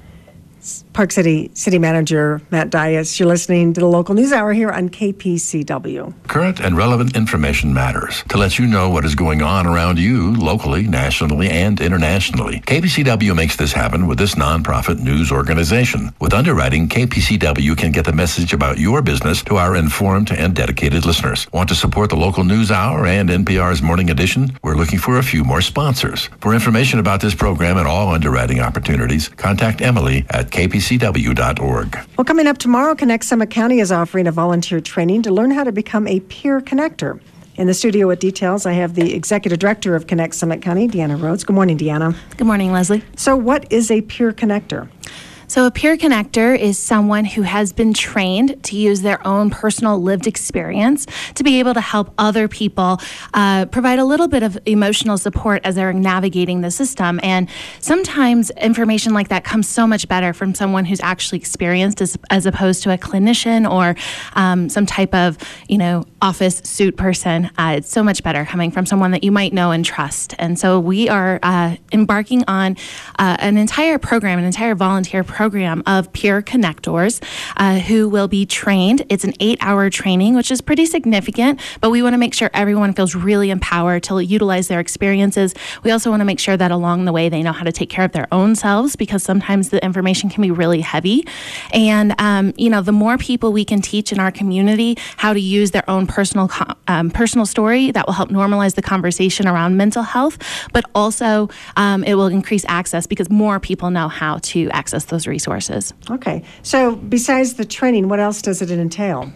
Park City City Manager Matt Dias. You're listening to the Local News Hour here on K P C W. Current and relevant information matters to let you know what is going on around you locally, nationally, and internationally. K P C W makes this happen with this nonprofit news organization. With underwriting, K P C W can get the message about your business to our informed and dedicated listeners. Want to support the Local News Hour and N P R's Morning Edition? We're looking for a few more sponsors. For information about this program and all underwriting opportunities, contact Emily at k p c w dot org. Well, coming up tomorrow, Connect Summit County is offering a volunteer training to learn how to become a peer connector. In the studio with details, I have the Executive Director of Connect Summit County, Deanna Rhodes. Good morning, Deanna. Good morning, Leslie. So what is a peer connector? So a peer connector is someone who has been trained to use their own personal lived experience to be able to help other people uh, provide a little bit of emotional support as they're navigating the system. And sometimes information like that comes so much better from someone who's actually experienced as, as opposed to a clinician or um, some type of, you know, office suit person. Uh, it's so much better coming from someone that you might know and trust. And so we are uh, embarking on uh, an entire program, an entire volunteer program program of peer connectors uh, who will be trained. It's an eight-hour training, which is pretty significant, but we want to make sure everyone feels really empowered to utilize their experiences. We also want to make sure that along the way they know how to take care of their own selves, because sometimes the information can be really heavy. And, um, you know, the more people we can teach in our community how to use their own personal um, personal story, that will help normalize the conversation around mental health, but also um, it will increase access because more people know how to access those resources. Okay. So besides the training, what else does it entail?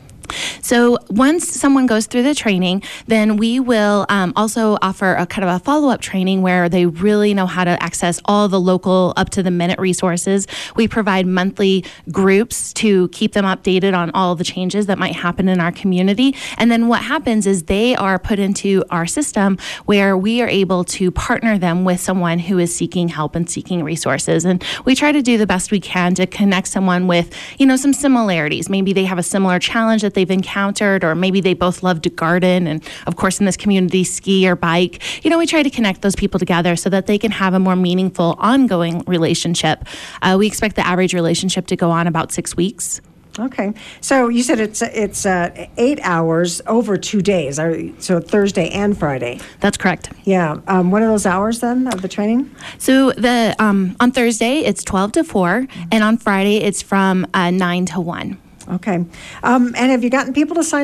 So once someone goes through the training, then we will um, also offer a kind of a follow-up training where they really know how to access all the local up-to-the-minute resources. We provide monthly groups to keep them updated on all the changes that might happen in our community. And then what happens is they are put into our system where we are able to partner them with someone who is seeking help and seeking resources. And we try to do the best we can to connect someone with, you know, some similarities. Maybe they have a similar challenge that they've encountered, or maybe they both love to garden, and of course in this community ski or bike. You know, we try to connect those people together so that they can have a more meaningful ongoing relationship. Uh, we expect the average relationship to go on about six weeks. Okay. So you said it's it's uh, eight hours over two days, so Thursday and Friday. That's correct. Yeah. Um, what are those hours then of the training? So the um, on Thursday it's twelve to four, and on Friday it's from uh, nine to one. Okay. Um, and have you gotten people to sign up?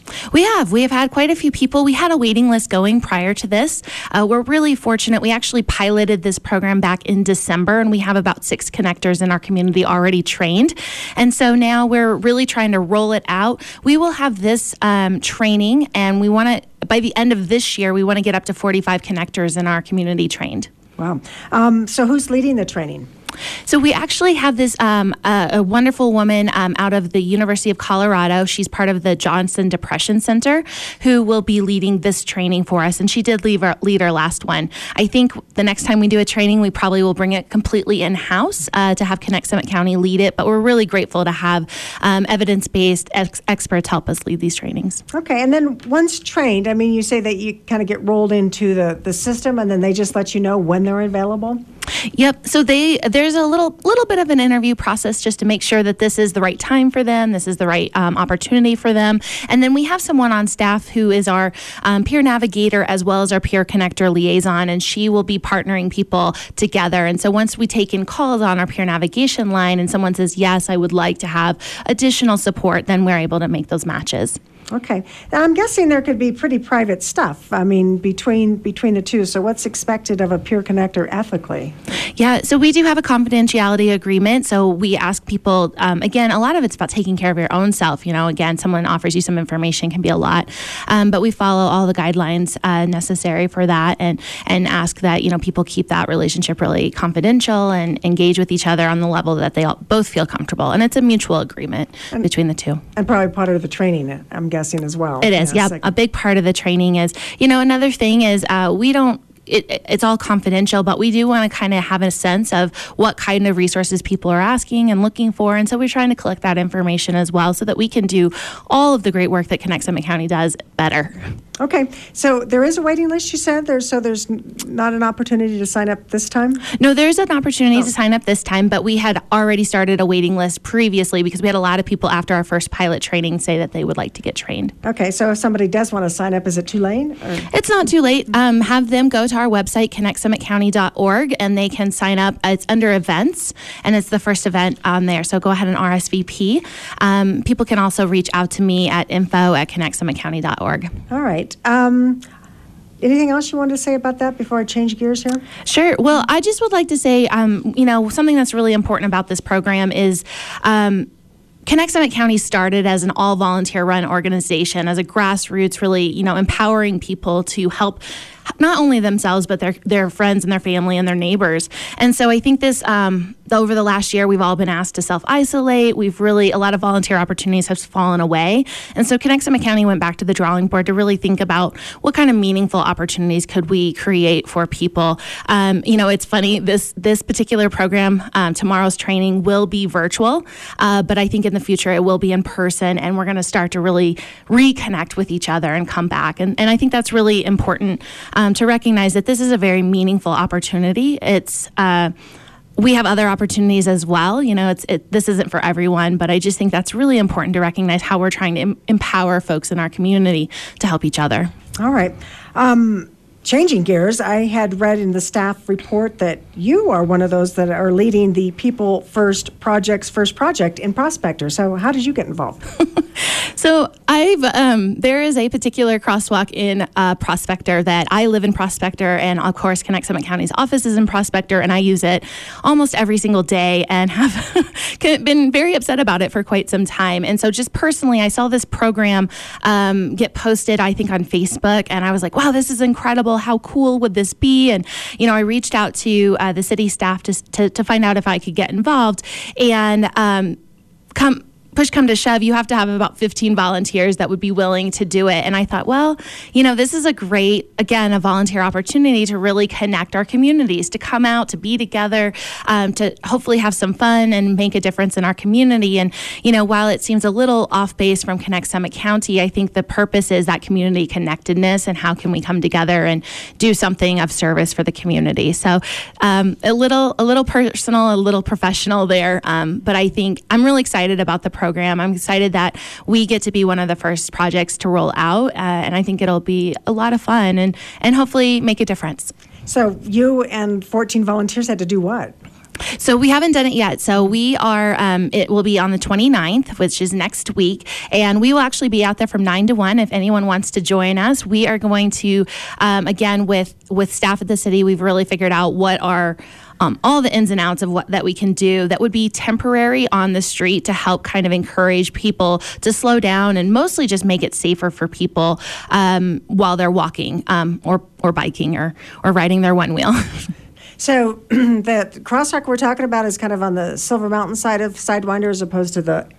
We have. We have had quite a few people. We had a waiting list going prior to this. Uh, we're really fortunate. We actually piloted this program back in December, and we have about six connectors in our community already trained. And so now we're really trying to roll it out. We will have this um, training, and we want to, by the end of this year, we want to get up to forty-five connectors in our community trained. Wow. Um, so who's leading the training? So we actually have this um, uh, a wonderful woman um, out of the University of Colorado. She's part of the Johnson Depression Center, who will be leading this training for us. And she did leave our, lead our last one. I think the next time we do a training, we probably will bring it completely in-house uh, to have Connect Summit County lead it. But we're really grateful to have um, evidence-based ex- experts help us lead these trainings. Okay. And then once trained, I mean, you say that you kind of get rolled into the, the system, and then they just let you know when they're available? Yep. So they there's a little little bit of an interview process just to make sure that this is the right time for them, this is the right um, opportunity for them. And then we have someone on staff who is our um, peer navigator as well as our peer connector liaison, and she will be partnering people together. And so once we take in calls on our peer navigation line and someone says, yes, I would like to have additional support, then we're able to make those matches. Okay. Now, I'm guessing there could be pretty private stuff, I mean, between between the two. So what's expected of a peer connector ethically? Yeah, so we do have a confidentiality agreement. So we ask people, um, again, a lot of it's about taking care of your own self. You know, again, someone offers you some information can be a lot. Um, but we follow all the guidelines uh, necessary for that and, and ask that, you know, people keep that relationship really confidential and engage with each other on the level that they all, both feel comfortable. And it's a mutual agreement and, between the two. And probably part of the training, I'm guessing. As well. It is, yeah. A big part of the training is, you know, another thing is uh, we don't, It, it's all confidential, but we do want to kind of have a sense of what kind of resources people are asking and looking for. And so we're trying to collect that information as well so that we can do all of the great work that Connect Summit County does better. Okay. So there is a waiting list, you said? There's, so there's not an opportunity to sign up this time? No, there's an opportunity oh. to sign up this time, but we had already started a waiting list previously because we had a lot of people after our first pilot training say that they would like to get trained. Okay. So if somebody does want to sign up, is it too late? Or? It's not too late. Um, have them go to our website, connect summit county dot org, and they can sign up. It's under events, and it's the first event on there. So go ahead and R S V P. Um, people can also reach out to me at info at connect summit county dot org. All right. Um, anything else you wanted to say about that before I change gears here? Sure. Well, I just would like to say, um, you know, something that's really important about this program is um, Connect Summit County started as an all-volunteer run organization, as a grassroots, really, you know, empowering people to help not only themselves, but their their friends and their family and their neighbors. And so I think this, um, over the last year, we've all been asked to self-isolate. We've really, a lot of volunteer opportunities have fallen away. And so Connect Summit County went back to the drawing board to really think about what kind of meaningful opportunities could we create for people. Um, you know, it's funny, this this particular program, um, tomorrow's training will be virtual, uh, but I think in the future it will be in person, and we're going to start to really reconnect with each other and come back. And, and I think that's really important. Um, to recognize that this is a very meaningful opportunity. It's uh, we have other opportunities as well. You know, it's it, this isn't for everyone, but I just think that's really important to recognize how we're trying to em- empower folks in our community to help each other. All right. Um, changing gears, I had read in the staff report that you are one of those that are leading the People First Project's first project in Prospector. So how did you get involved? So I've um, there is a particular crosswalk in uh, Prospector that I live in Prospector, and of course Connect Summit County's office is in Prospector, and I use it almost every single day and have been very upset about it for quite some time. And so just personally, I saw this program um, get posted, I think, on Facebook, and I was like, wow, this is incredible. How cool would this be? And, you know, I reached out to uh, the city staff to, to, to find out if I could get involved, and um, come push come to shove, you have to have about fifteen volunteers that would be willing to do it. And I thought, well, you know, this is a great, again, a volunteer opportunity to really connect our communities, to come out, to be together, um, to hopefully have some fun and make a difference in our community. And, you know, while it seems a little off base from Connect Summit County, I think the purpose is that community connectedness and how can we come together and do something of service for the community. So um, a little, a little personal, a little professional there. Um, but I think I'm really excited about the program. I'm excited that we get to be one of the first projects to roll out, uh, and I think it'll be a lot of fun and, and hopefully make a difference. So you and fourteen volunteers had to do what? So we haven't done it yet. So we are, um, it will be on the twenty-ninth, which is next week. And we will actually be out there from nine to one if anyone wants to join us. We are going to, um, again, with, with staff at the city, we've really figured out what are Um, all the ins and outs of what that we can do that would be temporary on the street to help kind of encourage people to slow down and mostly just make it safer for people um, while they're walking um, or or biking or or riding their one wheel. So the crosswalk we're talking about is kind of on the Silver Mountain side of Sidewinder as opposed to the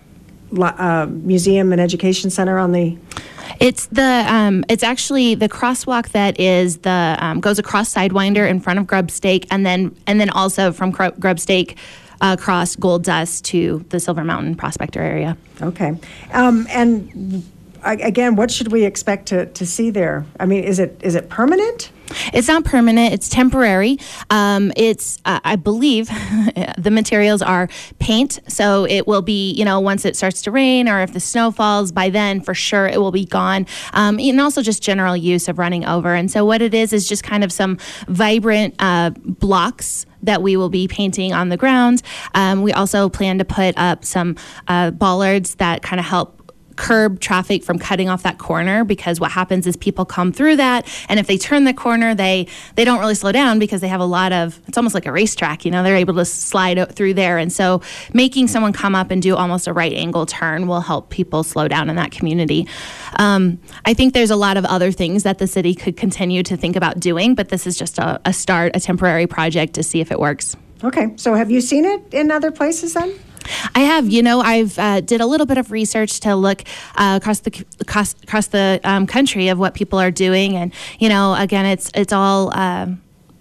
uh, museum and education center on the. It's the um, it's actually the crosswalk that is the um, goes across Sidewinder in front of Grub Stake, and then and then also from Gr- Grub Stake uh, across Gold Dust to the Silver Mountain Prospector area. Okay, um, and uh, again, what should we expect to, to see there? I mean, is it is it permanent? It's not permanent. It's temporary. Um, it's, uh, I believe, the materials are paint. So it will be, you know, once it starts to rain or if the snow falls, by then for sure it will be gone. Um, and also just general use of running over. And so what it is is just kind of some vibrant uh, blocks that we will be painting on the ground. Um, we also plan to put up some uh, bollards that kind of help curb traffic from cutting off that corner, because what happens is people come through that, and if they turn the corner, they they don't really slow down because they have a lot of, it's almost like a racetrack, you know, they're able to slide through there. And so making someone come up and do almost a right angle turn will help people slow down in that community. Um, I think there's a lot of other things that the city could continue to think about doing, but this is just a, a start, a temporary project to see if it works. Okay, so have you seen it in other places then? I have, you know, I've uh, did a little bit of research to look uh, across the across, across the um, country of what people are doing, and you know, again, it's it's all um,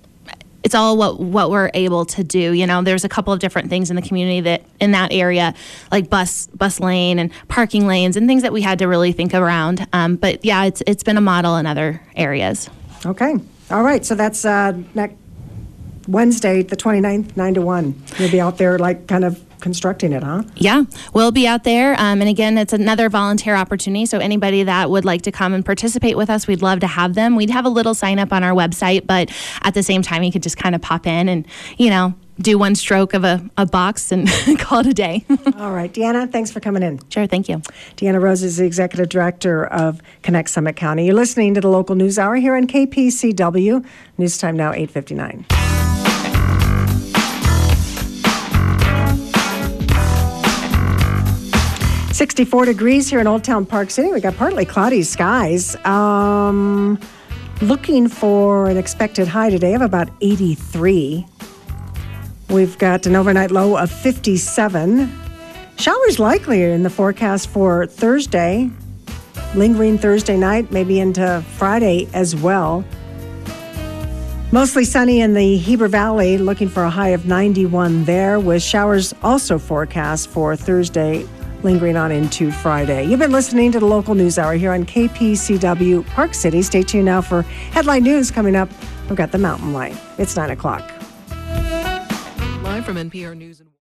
it's all what what we're able to do. You know, there's a couple of different things in the community that in that area, like bus bus lane and parking lanes and things that we had to really think around. Um, but yeah, it's it's been a model in other areas. Okay, all right. So that's uh, next Wednesday, the twenty-ninth, nine to one. You'll be out there, like, kind of constructing it, huh? Yeah, we'll be out there. Um, and again, it's another volunteer opportunity. So anybody that would like to come and participate with us, we'd love to have them. We'd have a little sign up on our website, but at the same time, you could just kind of pop in and, you know, do one stroke of a, a box and call it a day. All right. Deanna, thanks for coming in. Sure. Thank you. Deanna Rose is the Executive Director of Connect Summit County. You're listening to the Local News Hour here on K P C W. News time now, eight fifty-nine. sixty-four degrees here in Old Town Park City. We got partly cloudy skies. Um, looking for an expected high today of about eighty-three. We've got an overnight low of fifty-seven. Showers likely in the forecast for Thursday, lingering Thursday night, maybe into Friday as well. Mostly sunny in the Heber Valley, looking for a high of ninety-one there, with showers also forecast for Thursday, lingering on into Friday. You've been listening to the Local News Hour here on K P C W Park City. Stay tuned now for headline news coming up. We've got the Mountain Light. It's nine o'clock. Live from N P R News.